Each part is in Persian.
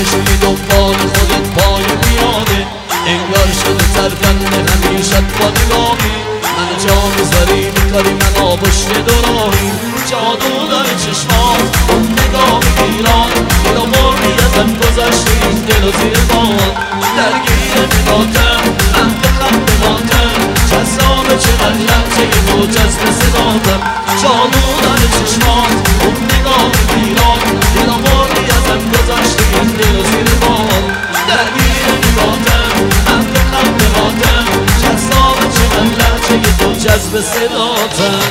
میکشی دنبال خودت پای میانه، انگار شده سربند همیشت با نگاهی. من جا میذاری میکاری من پشت دوراهی، جادو داره چشمات اون نگاه ایران. دل و مرغی ازم گذاشتی این دل و زیر باد، درگیر نگاتم من به خط ماتم، جذابه چقدر لحظه تو جذب صداتم. جادو داره چشمات اون نگاه ایران، دل و مرغی ازم گذاشتی این دل و زیر باد، درگیر نگاتم من به خط ماتم، جذابه چقدر لحظه تو جذب صداتم.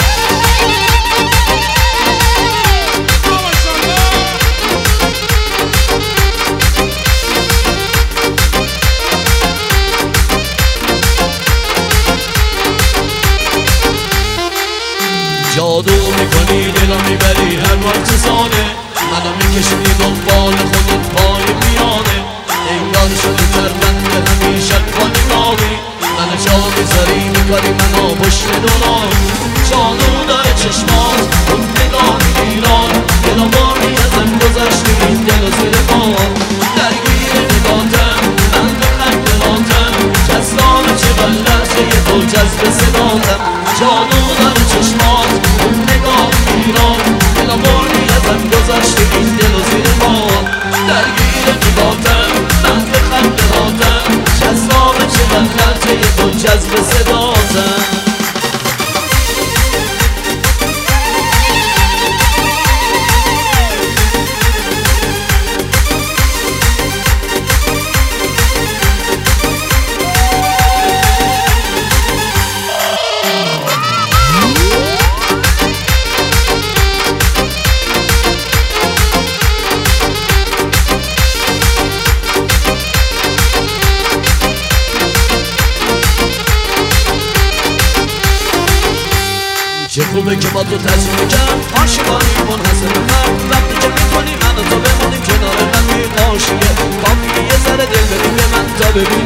جادو میکنی دلو میبری هر وقت سانه، منو میکشی دنبال خودت پای میانه، انگار شده سربند همیشه با نگاهی. من جا میذاری میکاری منو پشت دوراهی، جادو داره چشمات اون نگاه ایران، دل و باری ازم گذاشتی این دل و زیر باد، درگیر نگاتم من به خط دلاتم، جذابه چقدر لحظه تو جذب صداتم. جادو داره چشمات اون نگاه ایران، دل و باری ازم گذاشتی این دل و زیر باد، درگیر نگاتم من به خط دلاتم، جذابه چقدر لحظه تو جذب صداتم. چه خوبه که با تو تصمیم کرد عاشقانی منحصر به فرد، وقتی که میکنی من و تو بمونیم کنار هم. این عاشقه کافیه یه ذره دل بدی به من تا ببینی